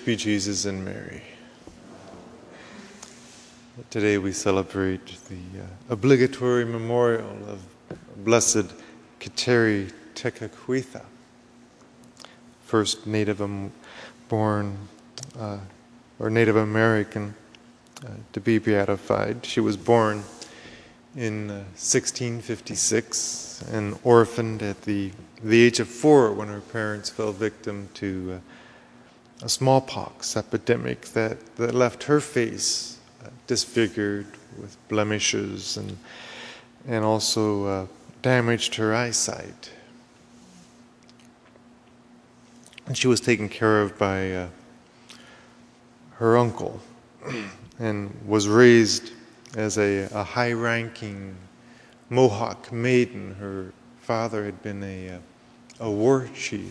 be Jesus and Mary. Today we celebrate the obligatory memorial of Blessed Kateri Tekakwitha, first Native American to be beatified. She was born in 1656 and orphaned at the age of 4 when her parents fell victim to a smallpox epidemic that left her face disfigured with blemishes and also damaged her eyesight. And she was taken care of by her uncle and was raised as a high-ranking Mohawk maiden. Her father had been a war chief.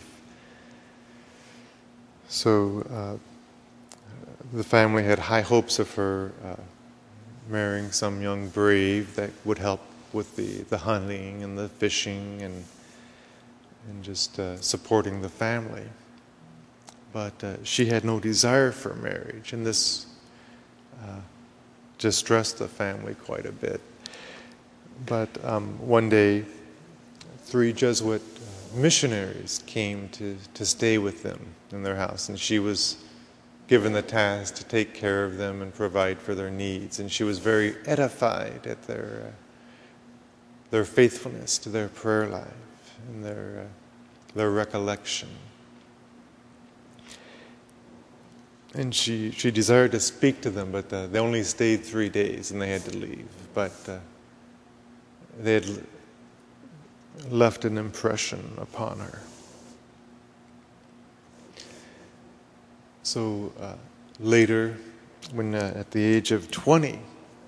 So the family had high hopes of her marrying some young brave that would help with the hunting and the fishing and just supporting the family. But she had no desire for marriage, and this distressed the family quite a bit. But one day, 3 Jesuit missionaries came to stay with them in their house, and she was given the task to take care of them and provide for their needs. And she was very edified at their faithfulness to their prayer life and their recollection. And she desired to speak to them, but they only stayed 3 days and they had to leave. But they had left an impression upon her. So later, when at the age of 20,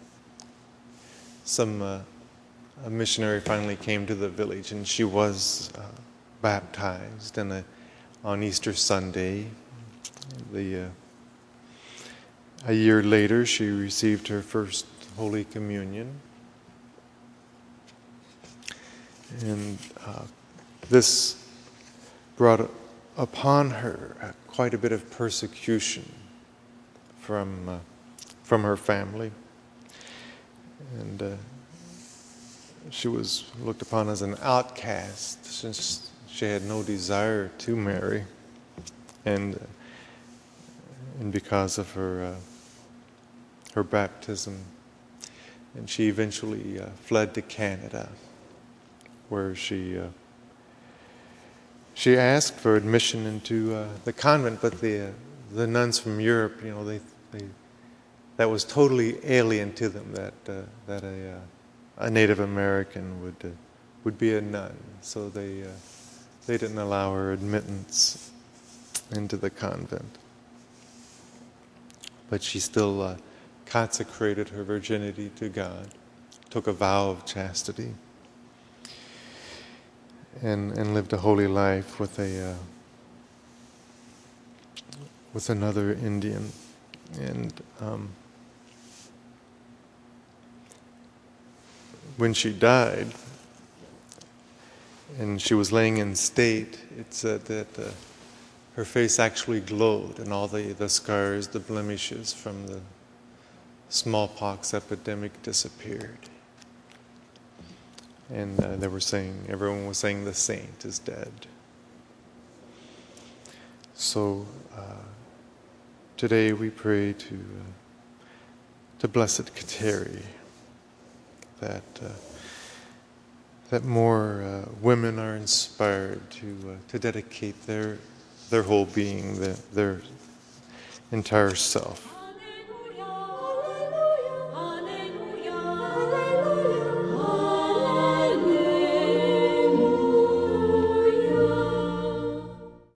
a missionary finally came to the village, and she was baptized. And on Easter Sunday, a year later, she received her first Holy Communion. And this brought upon her quite a bit of persecution from her family. And she was looked upon as an outcast since she had no desire to marry. And because of her baptism. And she eventually fled to Canada, where she asked for admission into the convent, but the nuns from Europe, that was totally alien to them, that a Native American would be a nun. So they didn't allow her admittance into the convent. But she still consecrated her virginity to God, took a vow of chastity, and lived a holy life with another Indian. And when she died, and she was laying in state, it said that her face actually glowed, and all the scars, the blemishes from the smallpox epidemic disappeared. And everyone was saying the saint is dead. So today we pray to Blessed Kateri that more women are inspired to dedicate their whole being, their entire self